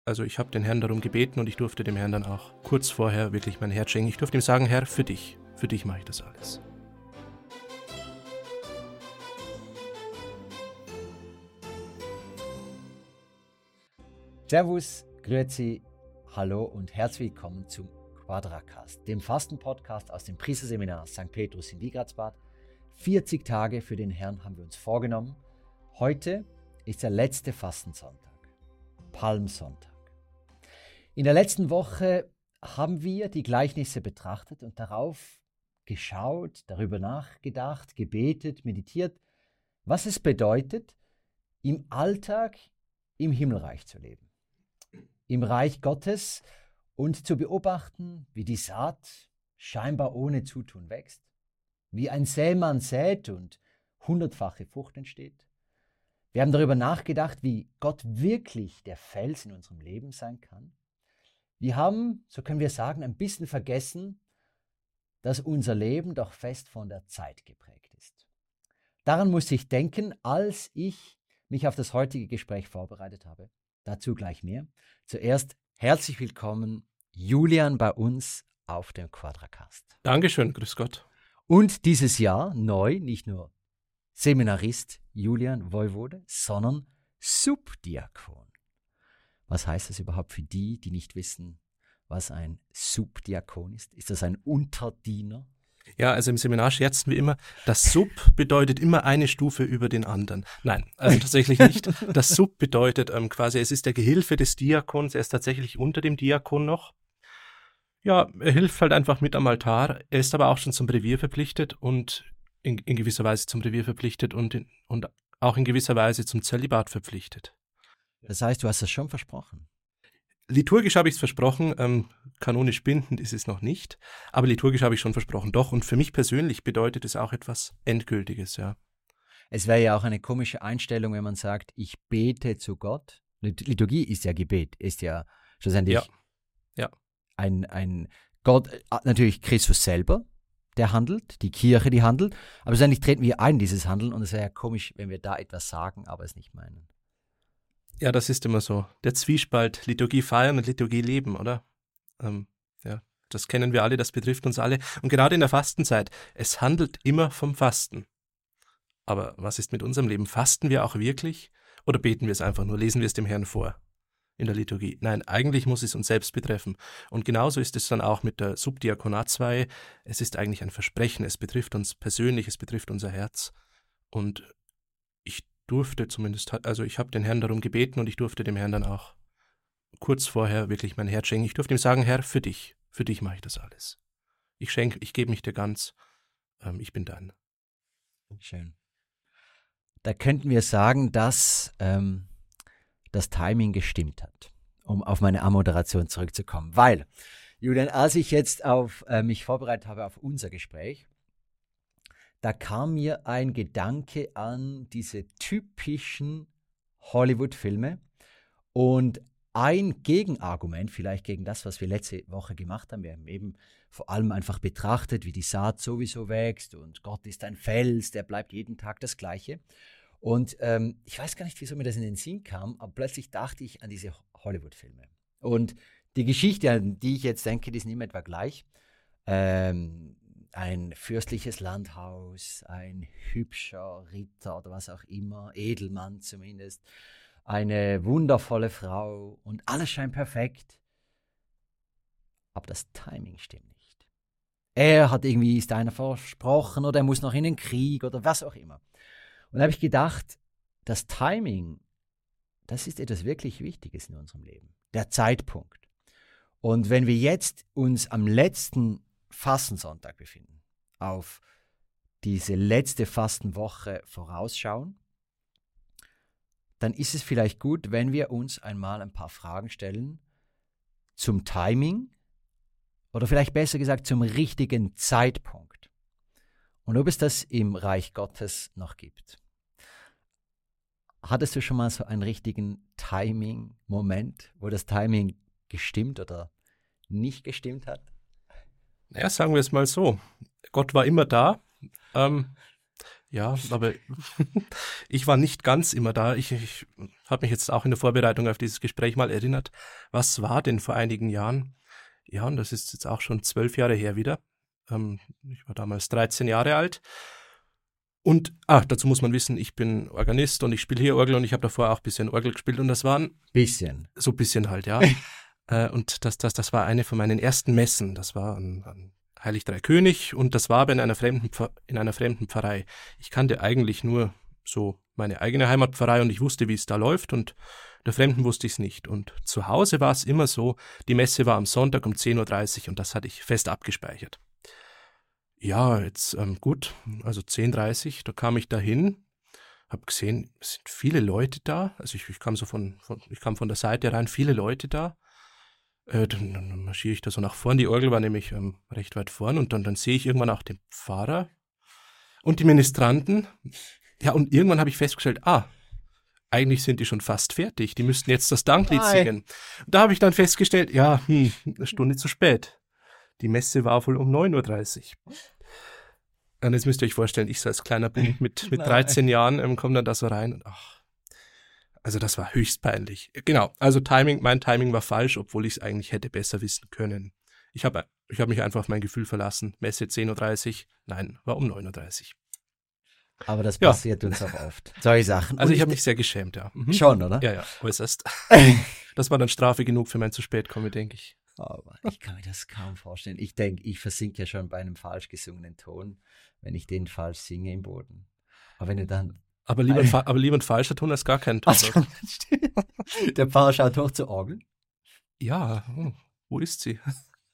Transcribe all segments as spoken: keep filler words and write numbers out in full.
Also ich habe den Herrn darum gebeten und ich durfte dem Herrn dann auch kurz vorher wirklich mein Herz schenken. Ich durfte ihm sagen, Herr, für dich, für dich mache ich das alles. Servus, Grüezi, hallo und herzlich willkommen zum Quadracast, dem Fasten-Podcast aus dem Priesterseminar Sankt Petrus in Wiegratsbad. vierzig Tage für den Herrn haben wir uns vorgenommen. Heute ist der letzte Fastensonntag, Palmsonntag. In der letzten Woche haben wir die Gleichnisse betrachtet und darauf geschaut, darüber nachgedacht, gebetet, meditiert, was es bedeutet, im Alltag im Himmelreich zu leben, im Reich Gottes und zu beobachten, wie die Saat scheinbar ohne Zutun wächst, wie ein Sämann sät und hundertfache Frucht entsteht. Wir haben darüber nachgedacht, wie Gott wirklich der Fels in unserem Leben sein kann. Wir haben, so können wir sagen, ein bisschen vergessen, dass unser Leben doch fest von der Zeit geprägt ist. Daran musste ich denken, als ich mich auf das heutige Gespräch vorbereitet habe. Dazu gleich mehr. Zuerst herzlich willkommen, Julian, bei uns auf dem Quadracast. Dankeschön, grüß Gott. Und dieses Jahr neu, nicht nur Seminarist Julian Woivode, sondern Subdiakon. Was heißt das überhaupt für die, die nicht wissen, was ein Subdiakon ist? Ist das ein Unterdiener? Ja, also im Seminar scherzen wir immer, das Sub bedeutet immer eine Stufe über den anderen. Nein, also tatsächlich nicht. Das Sub bedeutet ähm, quasi, es ist der Gehilfe des Diakons, er ist tatsächlich unter dem Diakon noch. Ja, er hilft halt einfach mit am Altar, er ist aber auch schon zum Brevier verpflichtet und in, in gewisser Weise zum Brevier verpflichtet und, in, und auch in gewisser Weise zum Zölibat verpflichtet. Das heißt, du hast das schon versprochen? Liturgisch habe ich es versprochen, ähm, kanonisch bindend ist es noch nicht, aber liturgisch habe ich schon versprochen, doch. Und für mich persönlich bedeutet es auch etwas Endgültiges, ja. Es wäre ja auch eine komische Einstellung, wenn man sagt, ich bete zu Gott. Liturgie ist ja Gebet, ist ja schlussendlich ja. Ja. Ein, ein Gott, natürlich Christus selber, der handelt, die Kirche, die handelt, aber schlussendlich treten wir ein in dieses Handeln und es wäre ja komisch, wenn wir da etwas sagen, aber es nicht meinen. Ja, das ist immer so. Der Zwiespalt, Liturgie feiern und Liturgie leben, oder? Ähm, ja, das kennen wir alle, das betrifft uns alle. Und gerade in der Fastenzeit, es handelt immer vom Fasten. Aber was ist mit unserem Leben? Fasten wir auch wirklich? Oder beten wir es einfach nur? Lesen wir es dem Herrn vor in der Liturgie? Nein, eigentlich muss es uns selbst betreffen. Und genauso ist es dann auch mit der Subdiakonatsweihe. Es ist eigentlich ein Versprechen. Es betrifft uns persönlich, es betrifft unser Herz. Und ich durfte zumindest, also ich habe den Herrn darum gebeten und ich durfte dem Herrn dann auch kurz vorher wirklich mein Herz schenken. Ich durfte ihm sagen, Herr, für dich, für dich mache ich das alles. Ich schenke, ich gebe mich dir ganz, ähm, ich bin dein. Schön. Da könnten wir sagen, dass ähm, das Timing gestimmt hat, um auf meine Ammoderation zurückzukommen. Weil, Julian, als ich jetzt auf äh, mich vorbereitet habe auf unser Gespräch, da kam mir ein Gedanke an diese typischen Hollywood-Filme und ein Gegenargument, vielleicht gegen das, was wir letzte Woche gemacht haben. Wir haben eben vor allem einfach betrachtet, wie die Saat sowieso wächst und Gott ist ein Fels, der bleibt jeden Tag das Gleiche. Und ähm, ich weiß gar nicht, wieso mir das in den Sinn kam, aber plötzlich dachte ich an diese Hollywood-Filme. Und die Geschichte, an die ich jetzt denke, die ist nicht mehr etwa gleich. Ähm, ein fürstliches Landhaus, ein hübscher Ritter oder was auch immer, Edelmann zumindest, eine wundervolle Frau und alles scheint perfekt. Aber das Timing stimmt nicht. Er hat irgendwie, ist einer versprochen oder er muss noch in den Krieg oder was auch immer. Und da habe ich gedacht, das Timing, das ist etwas wirklich Wichtiges in unserem Leben. Der Zeitpunkt. Und wenn wir jetzt uns am letzten Fastensonntag befinden, auf diese letzte Fastenwoche vorausschauen, dann ist es vielleicht gut, wenn wir uns einmal ein paar Fragen stellen zum Timing oder vielleicht besser gesagt zum richtigen Zeitpunkt und ob es das im Reich Gottes noch gibt. Hattest du schon mal so einen richtigen Timing-Moment, wo das Timing gestimmt oder nicht gestimmt hat? Naja, sagen wir es mal so. Gott war immer da. Ähm, Ja, aber ich war nicht ganz immer da. Ich, ich habe mich jetzt auch in der Vorbereitung auf dieses Gespräch mal erinnert. Was war denn vor einigen Jahren? Ja, und das ist jetzt auch schon zwölf Jahre her wieder. Ähm, ich war damals dreizehn Jahre alt. Und, ah, dazu muss man wissen, ich bin Organist und ich spiele hier Orgel und ich habe davor auch ein bisschen Orgel gespielt und das waren... Bisschen. So ein bisschen halt, ja. äh, und das, das, das war eine von meinen ersten Messen. Das war an, an Heilig Drei König und das war aber in einer fremden, in einer fremden Pfarrei. Ich kannte eigentlich nur so meine eigene Heimatpfarrei und ich wusste, wie es da läuft und der Fremden wusste ich es nicht. Und zu Hause war es immer so, die Messe war am Sonntag um zehn Uhr dreißig und das hatte ich fest abgespeichert. Ja, jetzt ähm, gut, also zehn Uhr dreißig, da kam ich da hin, habe gesehen, es sind viele Leute da, also ich, ich kam so von, von, ich kam von der Seite rein, viele Leute da, äh, dann, dann marschiere ich da so nach vorn, die Orgel war nämlich ähm, recht weit vorn und dann, dann sehe ich irgendwann auch den Pfarrer und die Ministranten, ja und irgendwann habe ich festgestellt, ah, eigentlich sind die schon fast fertig, die müssten jetzt das Danklied Nein. singen. Da habe ich dann festgestellt, ja, hm, eine Stunde zu spät. Die Messe war wohl um neun Uhr dreißig. Und jetzt müsst ihr euch vorstellen, ich so als kleiner Bund mit, mit dreizehn Jahren ähm, komme dann da so rein und ach, also das war höchst peinlich. Genau, also Timing, mein Timing war falsch, obwohl ich es eigentlich hätte besser wissen können. Ich habe ich hab mich einfach auf mein Gefühl verlassen. Messe zehn Uhr dreißig, nein, war um neun Uhr dreißig. Aber das Ja. passiert uns auch oft. Solche Sachen. Also Und ich habe mich sehr geschämt, ja. Mhm. Schon, oder? Ja, ja, äußerst. Das war dann Strafe genug für mein zu spät kommen, denke ich. Aber ich kann mir das kaum vorstellen. Ich denke, ich versinke ja schon bei einem falsch gesungenen Ton, wenn ich den falsch singe im Boden. Aber wenn du dann... Aber lieber, fa- aber lieber ein falscher Ton als gar kein Ton. Also, der Pfarrer schaut hoch zur Orgel. Ja, hm, wo ist sie?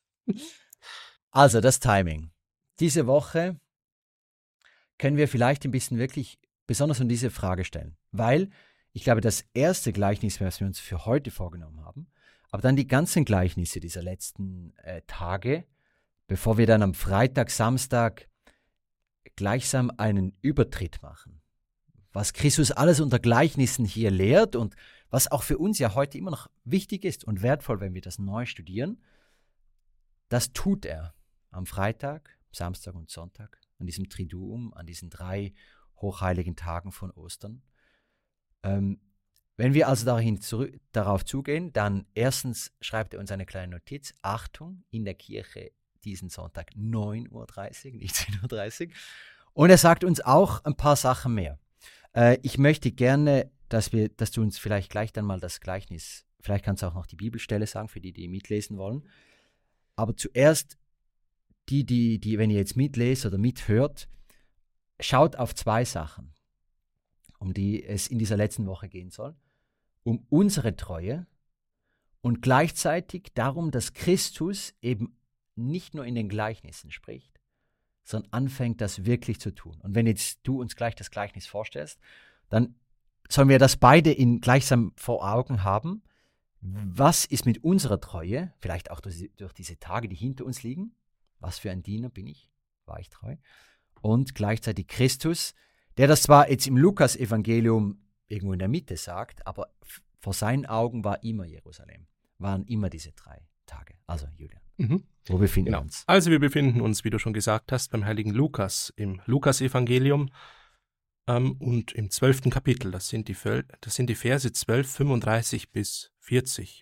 Also das Timing. Diese Woche können wir vielleicht ein bisschen wirklich besonders um diese Frage stellen. Weil ich glaube, das erste Gleichnis, was wir uns für heute vorgenommen haben, aber dann die ganzen Gleichnisse dieser letzten äh, Tage, bevor wir dann am Freitag, Samstag gleichsam einen Übertritt machen. Was Christus alles unter Gleichnissen hier lehrt und was auch für uns ja heute immer noch wichtig ist und wertvoll, wenn wir das neu studieren, das tut er am Freitag, Samstag und Sonntag, an diesem Triduum, an diesen drei hochheiligen Tagen von Ostern. Ähm, wenn wir also dahin zurück, darauf zugehen, dann erstens schreibt er uns eine kleine Notiz, Achtung, in der Kirche diesen Sonntag neun Uhr dreißig, nicht zehn Uhr dreißig. Und er sagt uns auch ein paar Sachen mehr. Äh, ich möchte gerne, dass, wir, dass du uns vielleicht gleich dann mal das Gleichnis, vielleicht kannst du auch noch die Bibelstelle sagen, für die, die mitlesen wollen. Aber zuerst, die, die, die, wenn ihr jetzt mitlest oder mithört, schaut auf zwei Sachen, um die es in dieser letzten Woche gehen soll. Um unsere Treue und gleichzeitig darum, dass Christus eben nicht nur in den Gleichnissen spricht, sondern anfängt, das wirklich zu tun. Und wenn jetzt du uns gleich das Gleichnis vorstellst, dann sollen wir das beide in gleichsam vor Augen haben. Was ist mit unserer Treue, vielleicht auch durch, durch diese Tage, die hinter uns liegen? Was für ein Diener bin ich? War ich treu? Und gleichzeitig Christus, der das zwar jetzt im Lukas-Evangelium irgendwo in der Mitte sagt, aber f- vor seinen Augen war immer Jerusalem, waren immer diese drei Tage. Also Julian, Mhm. wo befinden Genau. wir uns? Also wir befinden uns, wie du schon gesagt hast, beim heiligen Lukas, im Lukas-Evangelium ähm, und im zwölften Kapitel. Das sind die, Völ- das sind die Verse zwölf, fünfunddreißig bis vierzig.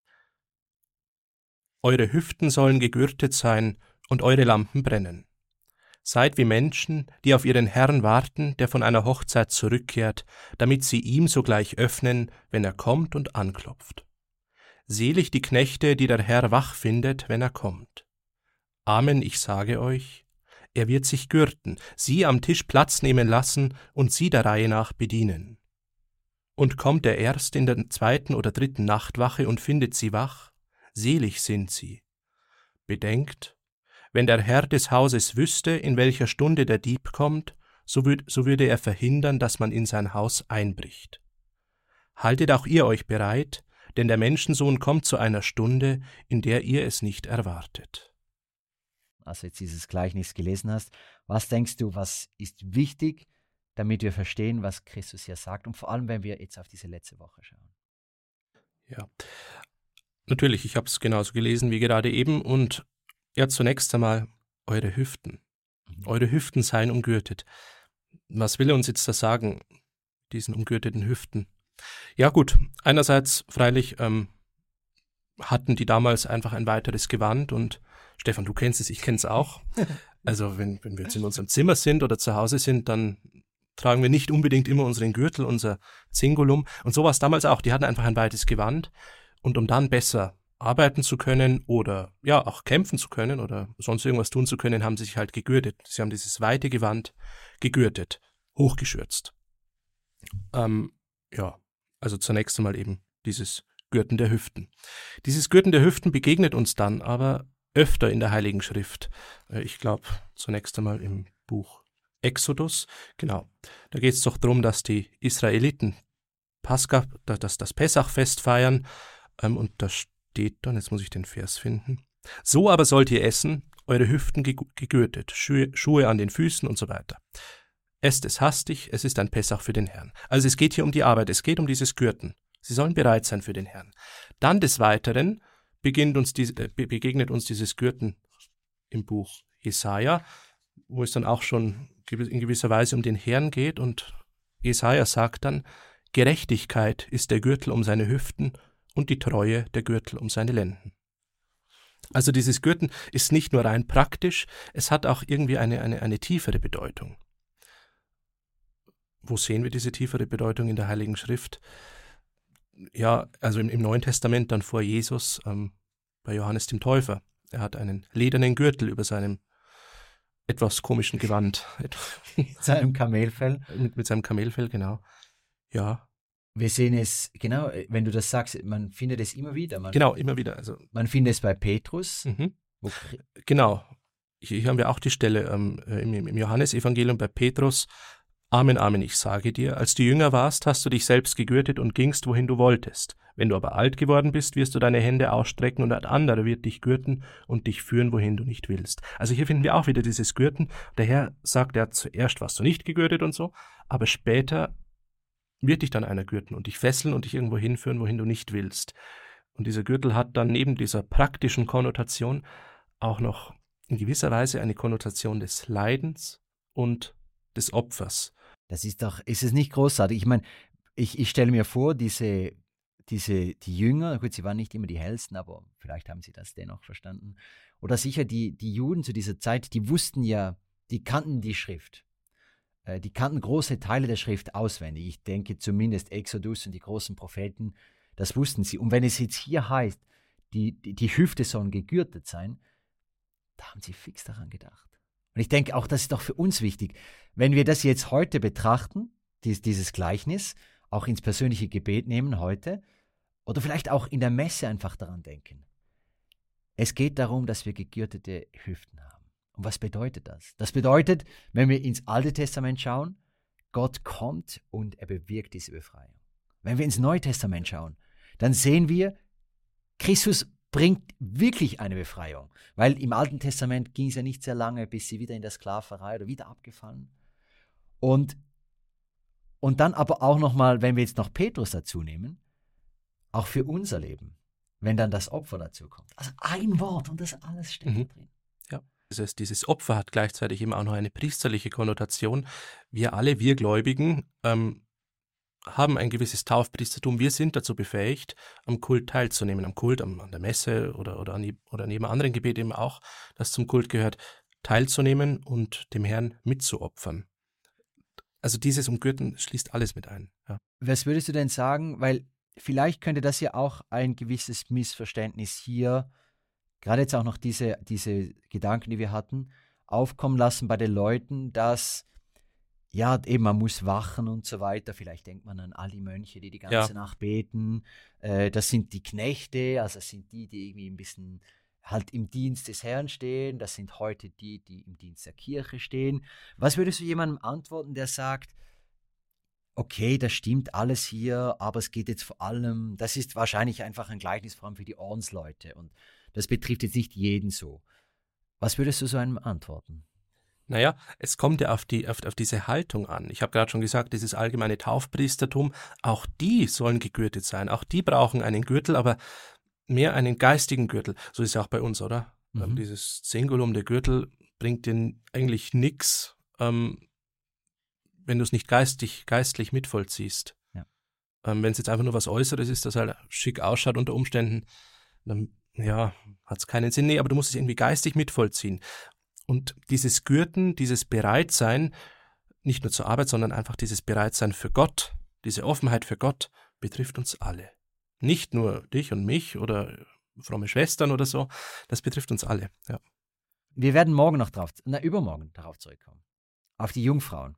Eure Hüften sollen gegürtet sein und eure Lampen brennen. Seid wie Menschen, die auf ihren Herrn warten, der von einer Hochzeit zurückkehrt, damit sie ihm sogleich öffnen, wenn er kommt und anklopft. Selig die Knechte, die der Herr wach findet, wenn er kommt. Amen, ich sage euch, er wird sich gürten, sie am Tisch Platz nehmen lassen und sie der Reihe nach bedienen. Und kommt er erst in der zweiten oder dritten Nachtwache und findet sie wach, selig sind sie. Bedenkt, wenn der Herr des Hauses wüsste, in welcher Stunde der Dieb kommt, so, würd, so würde er verhindern, dass man in sein Haus einbricht. Haltet auch ihr euch bereit, denn der Menschensohn kommt zu einer Stunde, in der ihr es nicht erwartet. Als du jetzt dieses Gleichnis gelesen hast, was denkst du, was ist wichtig, damit wir verstehen, was Christus hier sagt und vor allem, wenn wir jetzt auf diese letzte Woche schauen? Ja, natürlich, ich habe es genauso gelesen wie gerade eben und ja, zunächst einmal eure Hüften. Mhm. Eure Hüften seien umgürtet. was will er uns jetzt da sagen, diesen umgürteten Hüften? Ja gut, einerseits freilich ähm, hatten die damals einfach ein weiteres Gewand und Stefan, du kennst es, ich kenne es auch. Also wenn, wenn wir jetzt in unserem Zimmer sind oder zu Hause sind, dann tragen wir nicht unbedingt immer unseren Gürtel, unser Zingulum. Und so war es damals auch. Die hatten einfach ein weites Gewand. Und um dann besser arbeiten zu können oder ja auch kämpfen zu können oder sonst irgendwas tun zu können, haben sie sich halt gegürtet. Sie haben dieses weite Gewand gegürtet, hochgeschürzt. Ähm, ja, also zunächst einmal eben dieses Gürten der Hüften. Dieses Gürten der Hüften begegnet uns dann aber öfter in der Heiligen Schrift. Ich glaube, zunächst einmal im Buch Exodus. Genau, da geht es doch darum, dass die Israeliten Pascha, das, das Pessachfest feiern. Ähm, und da steht dann, jetzt muss ich den Vers finden, so aber sollt ihr essen, eure Hüften gegürtet, Schuhe, Schuhe an den Füßen und so weiter. Esst es hastig, es ist ein Pessach für den Herrn. Also es geht hier um die Arbeit, es geht um dieses Gürten. Sie sollen bereit sein für den Herrn. Dann des Weiteren beginnt uns die, äh, begegnet uns dieses Gürten im Buch Jesaja, wo es dann auch schon in gewisser Weise um den Herrn geht. Und Jesaja sagt dann, Gerechtigkeit ist der Gürtel um seine Hüften und die Treue der Gürtel um seine Lenden. Also dieses Gürten ist nicht nur rein praktisch, es hat auch irgendwie eine, eine, eine tiefere Bedeutung. Wo sehen wir diese tiefere Bedeutung in der Heiligen Schrift? Ja, also im, im Neuen Testament dann vor Jesus, ähm, bei Johannes dem Täufer. Er hat einen ledernen Gürtel über seinem etwas komischen Gewand. Mit seinem Kamelfell. Mit, mit seinem Kamelfell, genau. Ja. Wir sehen es, genau, wenn du das sagst, man findet es immer wieder. Man, genau, immer wieder. Also, man findet es bei Petrus. Mhm. Wo, genau. Hier haben wir auch die Stelle ähm, im, im Johannesevangelium bei Petrus. Amen, Amen, ich sage dir, als du jünger warst, hast du dich selbst gegürtet und gingst, wohin du wolltest. Wenn du aber alt geworden bist, wirst du deine Hände ausstrecken und ein anderer wird dich gürten und dich führen, wohin du nicht willst. Also hier finden wir auch wieder dieses Gürten. Der Herr sagt, ja, zuerst warst du nicht gegürtet und so, aber später wird dich dann einer gürten und dich fesseln und dich irgendwo hinführen, wohin du nicht willst. Und dieser Gürtel hat dann neben dieser praktischen Konnotation auch noch in gewisser Weise eine Konnotation des Leidens und des Opfers. Das ist doch, ist es nicht großartig? Ich meine, ich, ich stelle mir vor, diese, diese, die Jünger, gut, sie waren nicht immer die hellsten, aber vielleicht haben sie das dennoch verstanden. Oder sicher die, die Juden zu dieser Zeit, die wussten ja, die kannten die Schrift. Äh, die kannten große Teile der Schrift auswendig. Ich denke zumindest Exodus und die großen Propheten, das wussten sie. Und wenn es jetzt hier heißt, die, die, die Hüfte sollen gegürtet sein, da haben sie fix daran gedacht. Und ich denke, auch das ist doch für uns wichtig. Wenn wir das jetzt heute betrachten, dies, dieses Gleichnis, auch ins persönliche Gebet nehmen heute, oder vielleicht auch in der Messe einfach daran denken. Es geht darum, dass wir gegürtete Hüften haben. Und was bedeutet das? Das bedeutet, wenn wir ins Alte Testament schauen, Gott kommt und er bewirkt diese Befreiung. Wenn wir ins Neue Testament schauen, dann sehen wir, Christus bringt wirklich eine Befreiung. Weil im Alten Testament ging es ja nicht sehr lange, bis sie wieder in der Sklaverei oder wieder abgefallen. Und, und dann aber auch nochmal, wenn wir jetzt noch Petrus dazu nehmen, auch für unser Leben, wenn dann das Opfer dazu kommt. Also ein Wort und das alles steckt mhm. drin. Ja, dieses, dieses Opfer hat gleichzeitig eben auch noch eine priesterliche Konnotation. Wir alle, wir Gläubigen, ähm, haben ein gewisses Taufpriestertum. Wir sind dazu befähigt, am Kult teilzunehmen, am Kult, am, an der Messe oder, oder, an, oder neben anderen Gebeten eben auch, das zum Kult gehört, teilzunehmen und dem Herrn mitzuopfern. Also dieses Umgürten schließt alles mit ein. Ja. Was würdest du denn sagen, weil vielleicht könnte das ja auch ein gewisses Missverständnis hier, gerade jetzt auch noch diese, diese Gedanken, die wir hatten, aufkommen lassen bei den Leuten, dass ja, eben, man muss wachen und so weiter. Vielleicht denkt man an all die Mönche, die die ganze ja. Nacht beten. Äh, das sind die Knechte, also das sind die, die irgendwie ein bisschen halt im Dienst des Herrn stehen. Das sind heute die, die im Dienst der Kirche stehen. Was würdest du jemandem antworten, der sagt, okay, das stimmt alles hier, aber es geht jetzt vor allem, das ist wahrscheinlich einfach ein Gleichnis vor allem für die Ordensleute und das betrifft jetzt nicht jeden so. Was würdest du so einem antworten? Naja, es kommt ja auf, die, auf, auf diese Haltung an. Ich habe gerade schon gesagt, dieses allgemeine Taufpriestertum, auch die sollen gegürtet sein. Auch die brauchen einen Gürtel, aber mehr einen geistigen Gürtel. So ist es ja auch bei uns, oder? Mhm. Ähm, dieses Zingulum, der Gürtel, bringt denen eigentlich nichts, ähm, wenn du es nicht geistig, geistlich mitvollziehst. Ja. Ähm, wenn es jetzt einfach nur was Äußeres ist, das halt schick ausschaut unter Umständen, dann ja, hat es keinen Sinn. Nee, aber du musst es irgendwie geistig mitvollziehen. Und dieses Gürten, dieses Bereitsein, nicht nur zur Arbeit, sondern einfach dieses Bereitsein für Gott, diese Offenheit für Gott, betrifft uns alle. Nicht nur dich und mich oder fromme Schwestern oder so, das betrifft uns alle. Ja. Wir werden morgen noch drauf, na übermorgen darauf zurückkommen. Auf die Jungfrauen,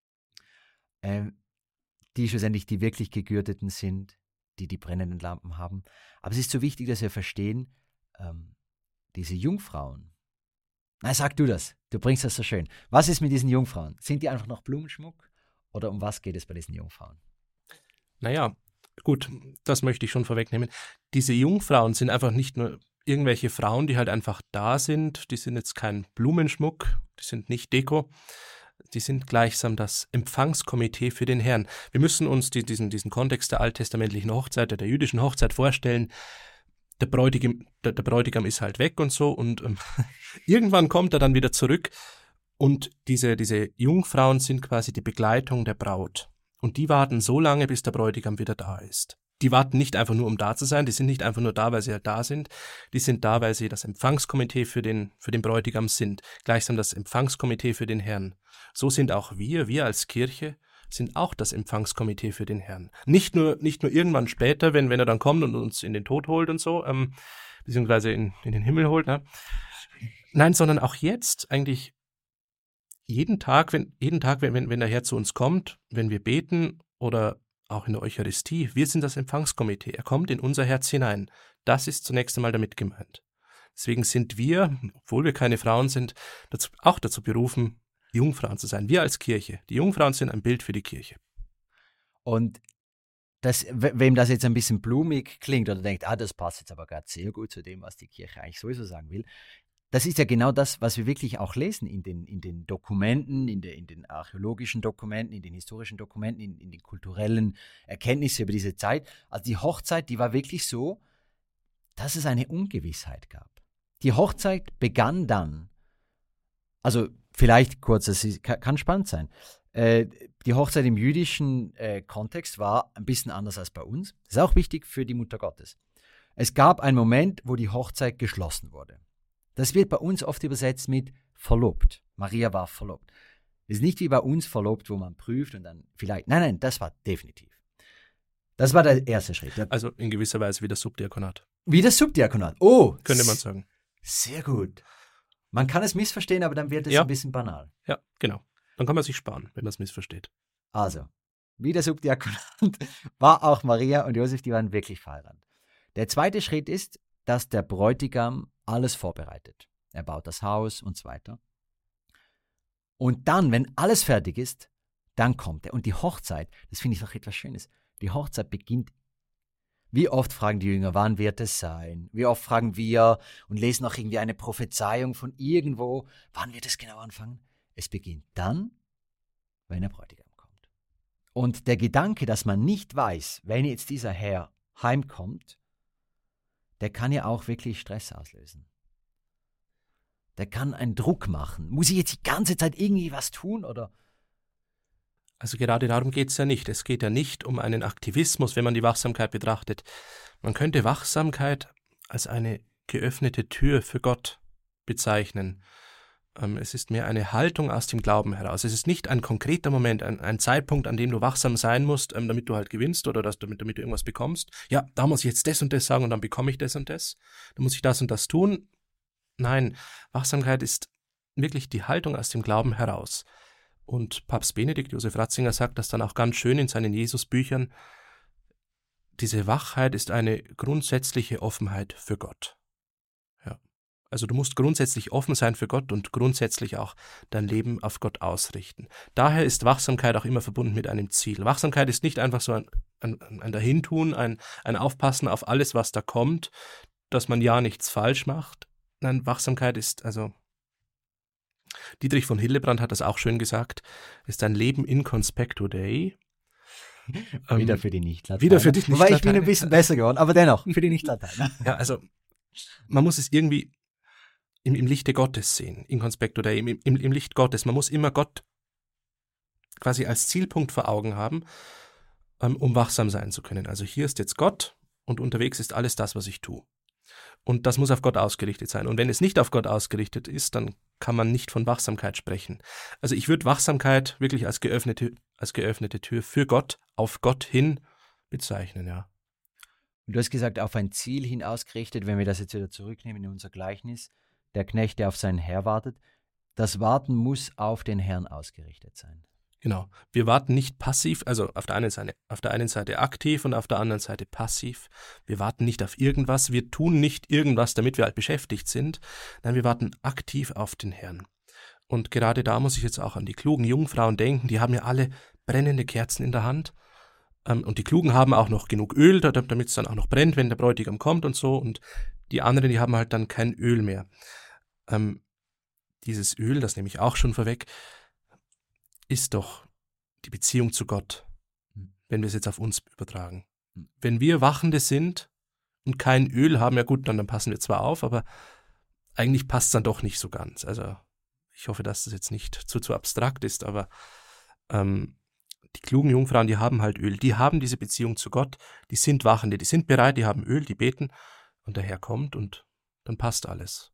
ähm, die schlussendlich die wirklich Gegürteten sind, die die brennenden Lampen haben. Aber es ist so wichtig, dass wir verstehen, ähm, diese Jungfrauen, na, sag du das. Du bringst das so schön. Was ist mit diesen Jungfrauen? Sind die einfach noch Blumenschmuck? Oder um was geht es bei diesen Jungfrauen? Naja, gut, das möchte ich schon vorwegnehmen. Diese Jungfrauen sind einfach nicht nur irgendwelche Frauen, die halt einfach da sind. Die sind jetzt kein Blumenschmuck, die sind nicht Deko. Die sind gleichsam das Empfangskomitee für den Herrn. Wir müssen uns die, diesen, diesen Kontext der alttestamentlichen Hochzeit, der jüdischen Hochzeit vorstellen. Der Bräutigam, der, der Bräutigam ist halt weg und so und ähm, irgendwann kommt er dann wieder zurück und diese, diese Jungfrauen sind quasi die Begleitung der Braut. Und die warten so lange, bis der Bräutigam wieder da ist. Die warten nicht einfach nur, um da zu sein, die sind nicht einfach nur da, weil sie halt da sind, die sind da, weil sie das Empfangskomitee für den, für den Bräutigam sind, gleichsam das Empfangskomitee für den Herrn. So sind auch wir, wir als Kirche, sind auch das Empfangskomitee für den Herrn. Nicht nur, nicht nur irgendwann später, wenn, wenn er dann kommt und uns in den Tod holt und so, ähm, beziehungsweise in, in den Himmel holt, ne? Nein, sondern auch jetzt eigentlich jeden Tag, wenn, jeden Tag, wenn, wenn der Herr zu uns kommt, wenn wir beten oder auch in der Eucharistie, wir sind das Empfangskomitee. Er kommt in unser Herz hinein. Das ist zunächst einmal damit gemeint. Deswegen sind wir, obwohl wir keine Frauen sind, dazu, auch dazu berufen, Jungfrauen zu sein. Wir als Kirche. Die Jungfrauen sind ein Bild für die Kirche. Und das, wem das jetzt ein bisschen blumig klingt oder denkt, ah, das passt jetzt aber gerade sehr gut zu dem, was die Kirche eigentlich sowieso sagen will, das ist ja genau das, was wir wirklich auch lesen in den, in den Dokumenten, in, der, in den archäologischen Dokumenten, in den historischen Dokumenten, in, in den kulturellen Erkenntnissen über diese Zeit. Also die Hochzeit, die war wirklich so, dass es eine Ungewissheit gab. Die Hochzeit begann dann, also vielleicht kurz, das ist, kann spannend sein, äh, die Hochzeit im jüdischen äh, Kontext war ein bisschen anders als bei uns. Das ist auch wichtig für die Mutter Gottes. Es gab einen Moment, wo die Hochzeit geschlossen wurde. Das wird bei uns oft übersetzt mit verlobt. Maria war verlobt. Es ist nicht wie bei uns verlobt, wo man prüft und dann vielleicht, nein, nein, das war definitiv. Das war der erste Schritt. Also in gewisser Weise wie das Subdiakonat. Wie das Subdiakonat, oh. Könnte man sagen. Sehr gut. Man kann es missverstehen, aber dann wird es ja. ein bisschen banal. Ja, genau. Dann kann man sich sparen, wenn man es missversteht. Also, wie der Subdiakonat war auch Maria und Josef, die waren wirklich verheiratet. Der zweite Schritt ist, dass der Bräutigam alles vorbereitet. Er baut das Haus und so weiter. Und dann, wenn alles fertig ist, dann kommt er. Und die Hochzeit, das finde ich noch etwas Schönes, die Hochzeit beginnt. Wie oft fragen die Jünger, wann wird es sein? Wie oft fragen wir und lesen auch irgendwie eine Prophezeiung von irgendwo, wann wird es genau anfangen? Es beginnt dann, wenn der Bräutigam kommt. Und der Gedanke, dass man nicht weiß, wenn jetzt dieser Herr heimkommt, der kann ja auch wirklich Stress auslösen. Der kann einen Druck machen. Muss ich jetzt die ganze Zeit irgendwie was tun oder? Also gerade darum geht es ja nicht. Es geht ja nicht um einen Aktivismus, wenn man die Wachsamkeit betrachtet. Man könnte Wachsamkeit als eine geöffnete Tür für Gott bezeichnen. Ähm, es ist mehr eine Haltung aus dem Glauben heraus. Es ist nicht ein konkreter Moment, ein, ein Zeitpunkt, an dem du wachsam sein musst, ähm, damit du halt gewinnst oder dass du, damit, damit du irgendwas bekommst. Ja, da muss ich jetzt das und das sagen und dann bekomme ich das und das. Dann muss ich das und das tun. Nein, Wachsamkeit ist wirklich die Haltung aus dem Glauben heraus. Und Papst Benedikt Josef Ratzinger sagt das dann auch ganz schön in seinen Jesusbüchern. Diese Wachheit ist eine grundsätzliche Offenheit für Gott. Ja. Also du musst grundsätzlich offen sein für Gott und grundsätzlich auch dein Leben auf Gott ausrichten. Daher ist Wachsamkeit auch immer verbunden mit einem Ziel. Wachsamkeit ist nicht einfach so ein, ein, ein Dahintun, ein, ein Aufpassen auf alles, was da kommt, dass man ja nichts falsch macht. Nein, Wachsamkeit ist also... Dietrich von Hildebrand hat das auch schön gesagt, ist ein Leben in conspecto Dei. Wieder für die Nicht-Lateiner. Wieder für die Nicht-Lateiner. Wobei ich bin ein bisschen besser geworden, aber dennoch, für die Nicht-Lateiner. Ja, also man muss es irgendwie im, im Lichte Gottes sehen, in conspecto Dei, im, im, im Licht Gottes. Man muss immer Gott quasi als Zielpunkt vor Augen haben, ähm, um wachsam sein zu können. Also hier ist jetzt Gott und unterwegs ist alles das, was ich tue. Und das muss auf Gott ausgerichtet sein. Und wenn es nicht auf Gott ausgerichtet ist, dann kann man nicht von Wachsamkeit sprechen. Also ich würde Wachsamkeit wirklich als geöffnete, als geöffnete Tür für Gott, auf Gott hin bezeichnen, ja. Und du hast gesagt, auf ein Ziel hin ausgerichtet, wenn wir das jetzt wieder zurücknehmen in unser Gleichnis, der Knecht, der auf seinen Herr wartet, das Warten muss auf den Herrn ausgerichtet sein. Genau. Wir warten nicht passiv, also auf der einen Seite, auf der einen Seite aktiv und auf der anderen Seite passiv. Wir warten nicht auf irgendwas, wir tun nicht irgendwas, damit wir halt beschäftigt sind. Nein, wir warten aktiv auf den Herrn. Und gerade da muss ich jetzt auch an die klugen Jungfrauen denken, die haben ja alle brennende Kerzen in der Hand. Und die Klugen haben auch noch genug Öl, damit es dann auch noch brennt, wenn der Bräutigam kommt und so. Und die anderen, die haben halt dann kein Öl mehr. Ähm, dieses Öl, das nehme ich auch schon vorweg, ist doch die Beziehung zu Gott, wenn wir es jetzt auf uns übertragen. Wenn wir Wachende sind und kein Öl haben, ja gut, dann, dann passen wir zwar auf, aber eigentlich passt es dann doch nicht so ganz. Also ich hoffe, dass das jetzt nicht zu, zu abstrakt ist, aber ähm, die klugen Jungfrauen, die haben halt Öl, die haben diese Beziehung zu Gott, die sind Wachende, die sind bereit, die haben Öl, die beten und der Herr kommt und dann passt alles.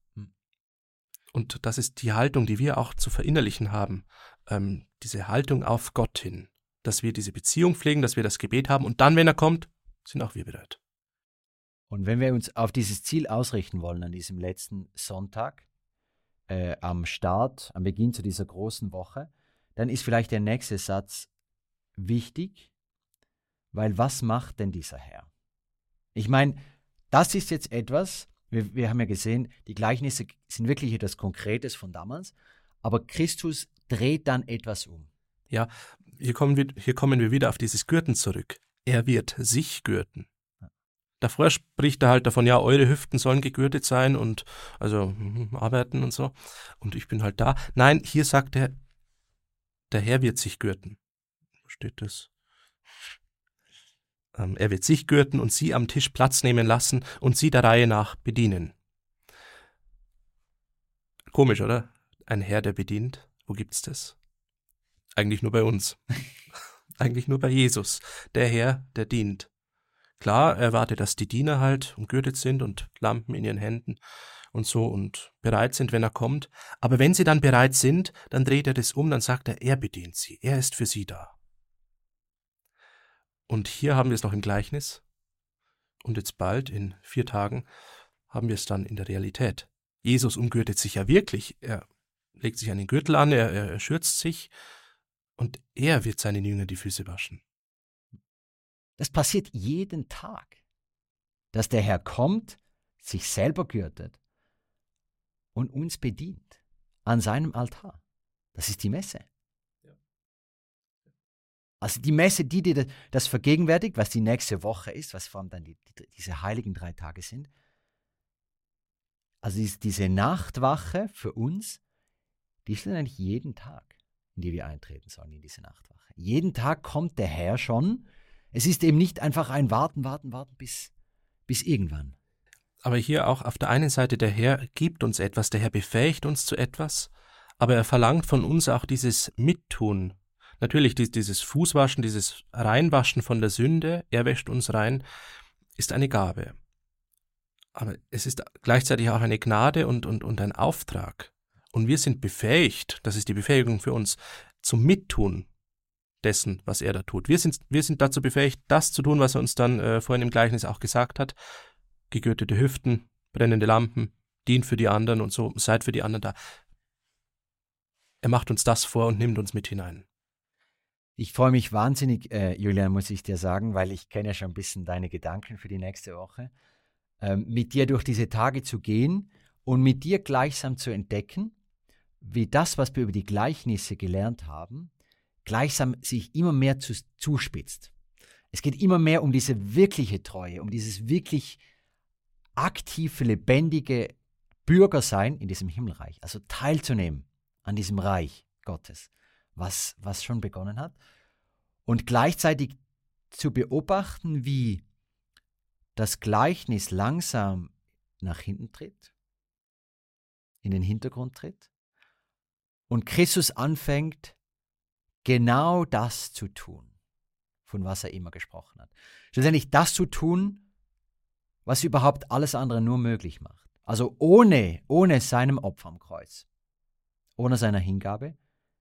Und das ist die Haltung, die wir auch zu verinnerlichen haben, ähm, diese Haltung auf Gott hin, dass wir diese Beziehung pflegen, dass wir das Gebet haben und dann, wenn er kommt, sind auch wir bereit. Und wenn wir uns auf dieses Ziel ausrichten wollen an diesem letzten Sonntag, äh, am Start, am Beginn zu dieser großen Woche, dann ist vielleicht der nächste Satz wichtig, weil was macht denn dieser Herr? Ich meine, das ist jetzt etwas, wir, wir haben ja gesehen, die Gleichnisse sind wirklich etwas Konkretes von damals, aber Christus dreht dann etwas um. Ja, hier kommen wir, hier kommen wir wieder auf dieses Gürten zurück. Er wird sich gürten. Davor spricht er halt davon, ja, eure Hüften sollen gegürtet sein und also arbeiten und so. Und ich bin halt da. Nein, hier sagt er, der Herr wird sich gürten. Wo steht das? Ähm, er wird sich gürten und sie am Tisch Platz nehmen lassen und sie der Reihe nach bedienen. Komisch, oder? Ein Herr, der bedient. Wo gibt's das? Eigentlich nur bei uns. Eigentlich nur bei Jesus. Der Herr, der dient. Klar, er erwartet, dass die Diener halt umgürtet sind und Lampen in ihren Händen und so und bereit sind, wenn er kommt. Aber wenn sie dann bereit sind, dann dreht er das um, dann sagt er, er bedient sie, er ist für sie da. Und hier haben wir es noch im Gleichnis und jetzt bald, in vier Tagen, haben wir es dann in der Realität. Jesus umgürtet sich ja wirklich, er legt sich einen Gürtel an, er, er schürzt sich und er wird seinen Jüngern die Füße waschen. Das passiert jeden Tag, dass der Herr kommt, sich selber gürtet und uns bedient an seinem Altar. Das ist die Messe. Ja. Also die Messe, die dir das vergegenwärtigt, was die nächste Woche ist, was vor allem dann die, die, diese heiligen drei Tage sind. Also diese Nachtwache für uns, die ist eigentlich jeden Tag, in die wir eintreten sollen, in diese Nachtwache. Jeden Tag kommt der Herr schon. Es ist eben nicht einfach ein Warten, Warten, Warten bis, bis irgendwann. Aber hier auch auf der einen Seite, der Herr gibt uns etwas, der Herr befähigt uns zu etwas, aber er verlangt von uns auch dieses Mittun. Natürlich dieses Fußwaschen, dieses Reinwaschen von der Sünde, er wäscht uns rein, ist eine Gabe. Aber es ist gleichzeitig auch eine Gnade und, und, und ein Auftrag. Und wir sind befähigt, das ist die Befähigung für uns, zum Mittun dessen, was er da tut. Wir sind, wir sind dazu befähigt, das zu tun, was er uns dann äh, vorhin im Gleichnis auch gesagt hat. Gegürtete Hüften, brennende Lampen, dient für die anderen und so, seid für die anderen da. Er macht uns das vor und nimmt uns mit hinein. Ich freue mich wahnsinnig, äh, Julian, muss ich dir sagen, weil ich kenne ja schon ein bisschen deine Gedanken für die nächste Woche, ähm, mit dir durch diese Tage zu gehen und mit dir gleichsam zu entdecken, wie das, was wir über die Gleichnisse gelernt haben, gleichsam sich immer mehr zu, zuspitzt. Es geht immer mehr um diese wirkliche Treue, um dieses wirklich aktive, lebendige Bürgersein in diesem Himmelreich, also teilzunehmen an diesem Reich Gottes, was, was schon begonnen hat, und gleichzeitig zu beobachten, wie das Gleichnis langsam nach hinten tritt, in den Hintergrund tritt und Christus anfängt, genau das zu tun, von was er immer gesprochen hat. Schlussendlich das zu tun, was überhaupt alles andere nur möglich macht. Also ohne, ohne seinem Opfer am Kreuz, ohne seiner Hingabe,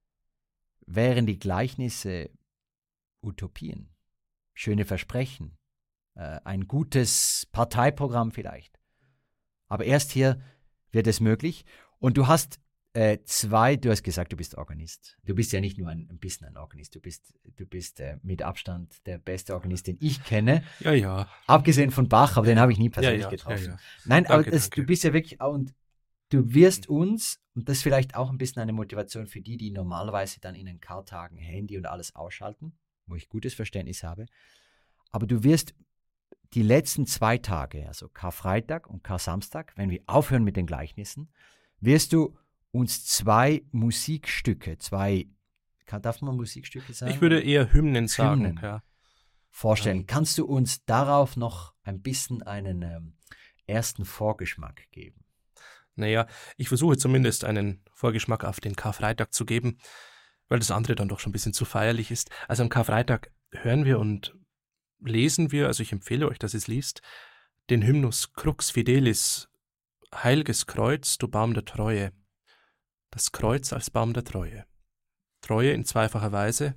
wären die Gleichnisse Utopien, schöne Versprechen, äh, ein gutes Parteiprogramm vielleicht. Aber erst hier wird es möglich. Und du hast äh, zwei, du hast gesagt, du bist Organist. Du bist ja nicht nur ein, ein bisschen ein Organist, du bist, du bist äh, mit Abstand der beste Organist, den ich kenne. Ja, ja. Abgesehen von Bach, aber den habe ich nie persönlich ja, ja, getroffen. Ja, ja. Nein, Danke, aber das, danke. du bist ja wirklich, und du wirst uns, und das ist vielleicht auch ein bisschen eine Motivation für die, die normalerweise dann in den Kartagen Handy und alles ausschalten, wo ich gutes Verständnis habe, aber du wirst die letzten zwei Tage, also Karfreitag und Kar-Samstag, wenn wir aufhören mit den Gleichnissen, wirst du uns zwei Musikstücke, zwei, kann, darf man Musikstücke sagen? Ich würde eher Hymnen sagen. Hymnen Ja. vorstellen. Ja. Kannst du uns darauf noch ein bisschen einen ähm, ersten Vorgeschmack geben? Naja, ich versuche zumindest einen Vorgeschmack auf den Karfreitag zu geben, weil das andere dann doch schon ein bisschen zu feierlich ist. Also am Karfreitag hören wir und lesen wir, also ich empfehle euch, dass ihr es liest, den Hymnus Crux Fidelis, Heiliges Kreuz, du Baum der Treue. Das Kreuz als Baum der Treue. Treue in zweifacher Weise.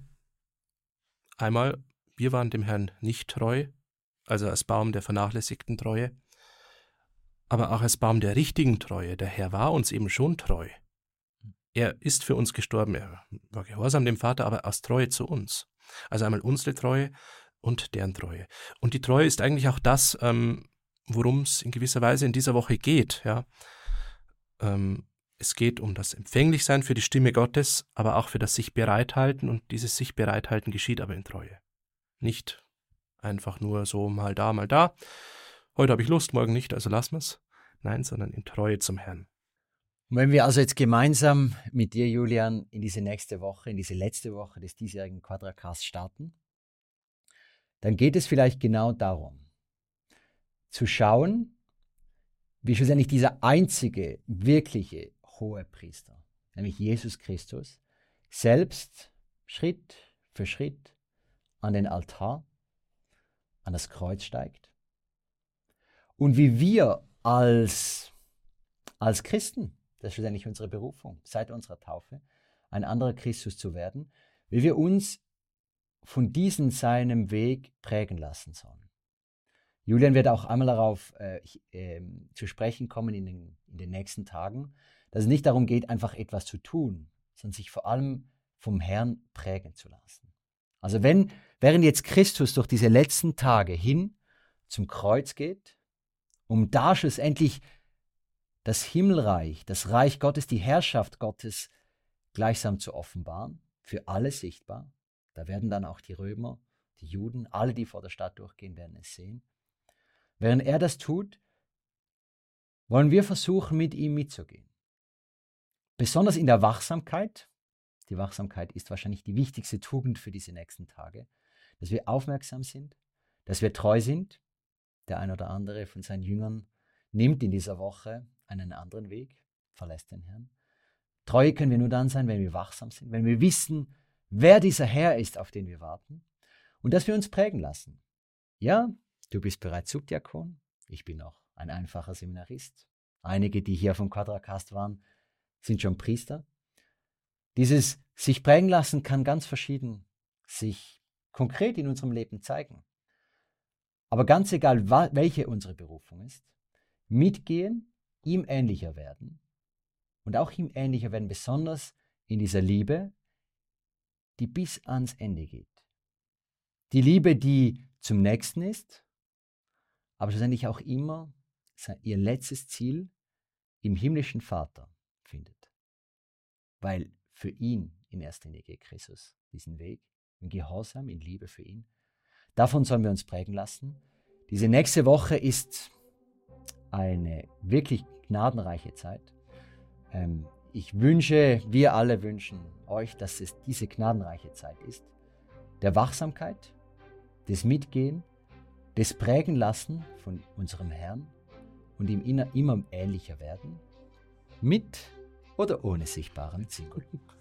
Einmal, wir waren dem Herrn nicht treu, also als Baum der vernachlässigten Treue, aber auch als Baum der richtigen Treue. Der Herr war uns eben schon treu. Er ist für uns gestorben, er war gehorsam dem Vater, aber aus Treue zu uns. Also einmal unsere Treue und deren Treue. Und die Treue ist eigentlich auch das, ähm, worum es in gewisser Weise in dieser Woche geht. Ja? Ähm, es geht um das Empfänglichsein für die Stimme Gottes, aber auch für das sich bereithalten, und dieses sich bereithalten geschieht aber in Treue. Nicht einfach nur so mal da, mal da. Heute habe ich Lust, morgen nicht, also lassen wir es. Nein, sondern in Treue zum Herrn. Und wenn wir also jetzt gemeinsam mit dir, Julian, in diese nächste Woche, in diese letzte Woche des diesjährigen Quadracasts starten, dann geht es vielleicht genau darum, zu schauen, wie schlussendlich dieser einzige, wirkliche Hohepriester, nämlich Jesus Christus, selbst Schritt für Schritt an den Altar, an das Kreuz steigt. Und wie wir als, als Christen, das ist schlussendlich unsere Berufung, seit unserer Taufe, ein anderer Christus zu werden, wie wir uns von diesem seinem Weg prägen lassen sollen. Julian wird auch einmal darauf äh, äh, zu sprechen kommen in den, in den nächsten Tagen, dass es nicht darum geht, einfach etwas zu tun, sondern sich vor allem vom Herrn prägen zu lassen. Also wenn, während jetzt Christus durch diese letzten Tage hin zum Kreuz geht, um da schlussendlich das Himmelreich, das Reich Gottes, die Herrschaft Gottes gleichsam zu offenbaren, für alle sichtbar. Da werden dann auch die Römer, die Juden, alle, die vor der Stadt durchgehen, werden es sehen. Während er das tut, wollen wir versuchen, mit ihm mitzugehen. Besonders in der Wachsamkeit. Die Wachsamkeit ist wahrscheinlich die wichtigste Tugend für diese nächsten Tage. Dass wir aufmerksam sind, dass wir treu sind. Der ein oder andere von seinen Jüngern nimmt in dieser Woche einen anderen Weg, verlässt den Herrn. Treu können wir nur dann sein, wenn wir wachsam sind, wenn wir wissen, wer dieser Herr ist, auf den wir warten, und dass wir uns prägen lassen. Ja, du bist bereits Subdiakon, ich bin noch ein einfacher Seminarist. Einige, die hier vom Quadracast waren, sind schon Priester. Dieses sich prägen lassen kann ganz verschieden sich konkret in unserem Leben zeigen. Aber ganz egal, welche unsere Berufung ist, mitgehen, ihm ähnlicher werden und auch ihm ähnlicher werden, besonders in dieser Liebe, die bis ans Ende geht. Die Liebe, die zum Nächsten ist, aber schlussendlich auch immer ihr letztes Ziel im himmlischen Vater findet. Weil für ihn in erster Linie geht Christus diesen Weg, in Gehorsam, in Liebe für ihn. Davon sollen wir uns prägen lassen. Diese nächste Woche ist eine wirklich gnadenreiche Zeit. Ähm, ich wünsche, wir alle wünschen euch, dass es diese gnadenreiche Zeit ist, der Wachsamkeit, des Mitgehen, des Prägen lassen von unserem Herrn und ihm immer ähnlicher werden, mit oder ohne sichtbaren Ziel.